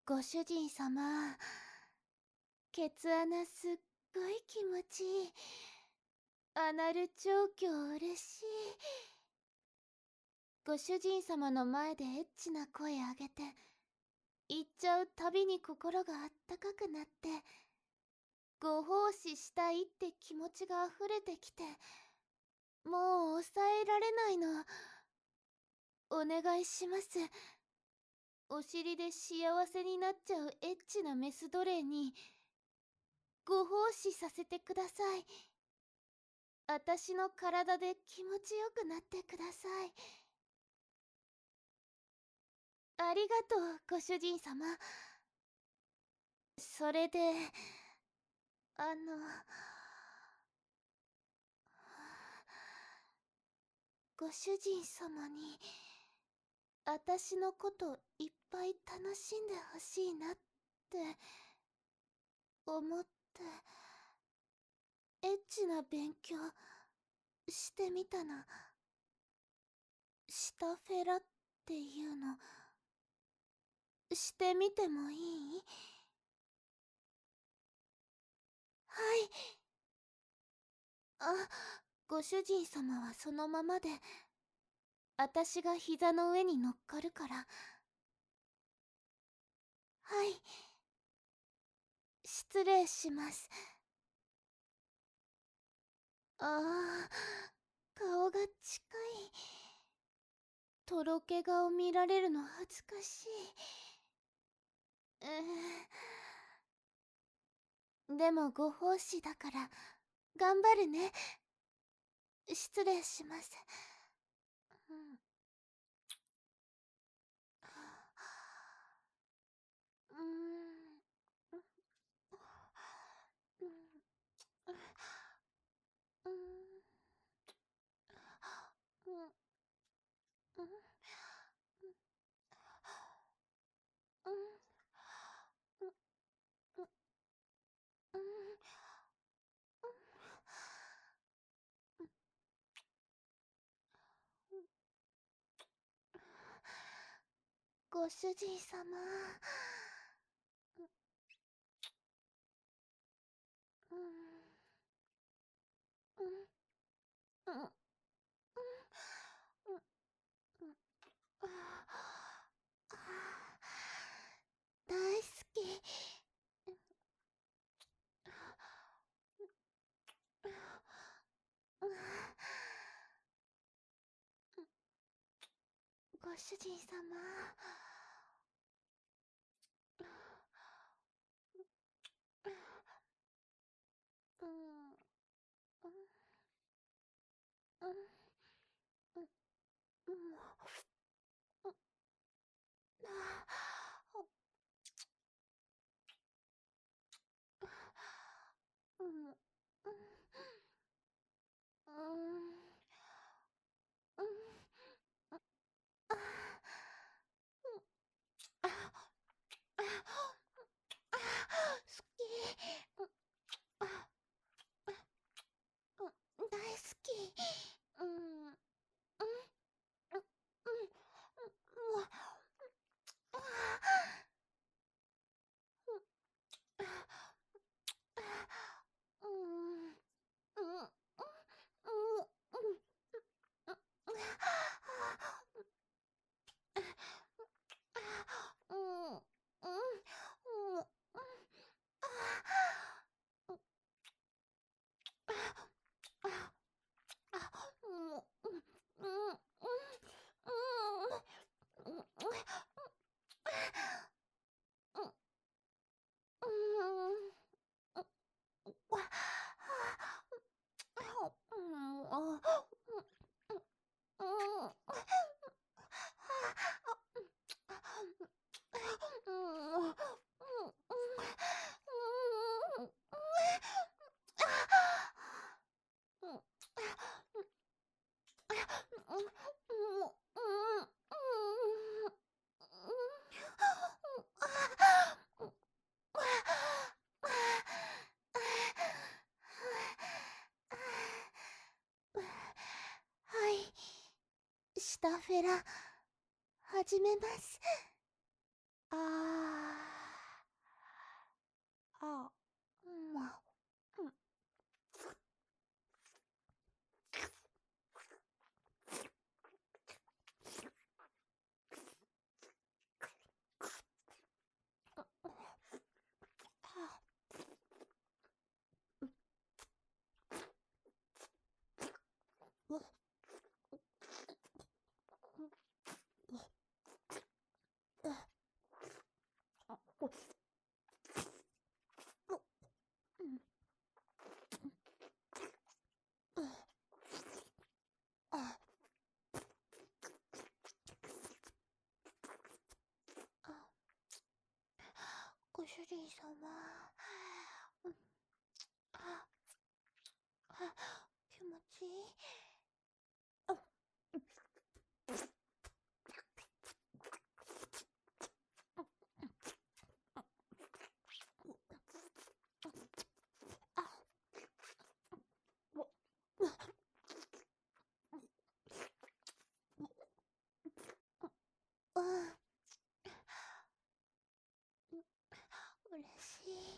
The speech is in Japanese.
ご主人様、ケツ穴すっごい気持ちいい。アナル調教嬉しい。ご主人様の前でエッチな声上げて、言っちゃうたびに心があったかくなって、ご奉仕したいって気持ちが溢れてきて、もう抑えられないの。お願いします。お尻で幸せになっちゃうエッチなメス奴隷に、ご奉仕させてください。あたしの体で気持ちよくなってください。ありがとう、ご主人様。それで、あの、ご主人様に、あたしのこといっぱい楽しんでほしいなって思って、エッチな勉強してみたの。シタフェラっていうの、してみてもいい？はい。あ、ご主人様はそのままで、あたしが膝の上に乗っかるから。はい。失礼します。ああ、顔が近い。とろけ顔見られるの恥ずかしい。でもご奉仕だから頑張るね。失礼します。うん。うーん。うん。うん。うん。うん。うん。うん。ご主人様。うん。うん。うん。うん。うん。大好き。ご主人様。うん。うん。うん。うん。うん。うん。うん。うん。うん。好き。大好き。うん。うん。うん。うん。もう。うん。うん。うん。うん。うん。はい、シタフェラ始めます。あー。 ジュリー様。気持ちいい。嬉しい。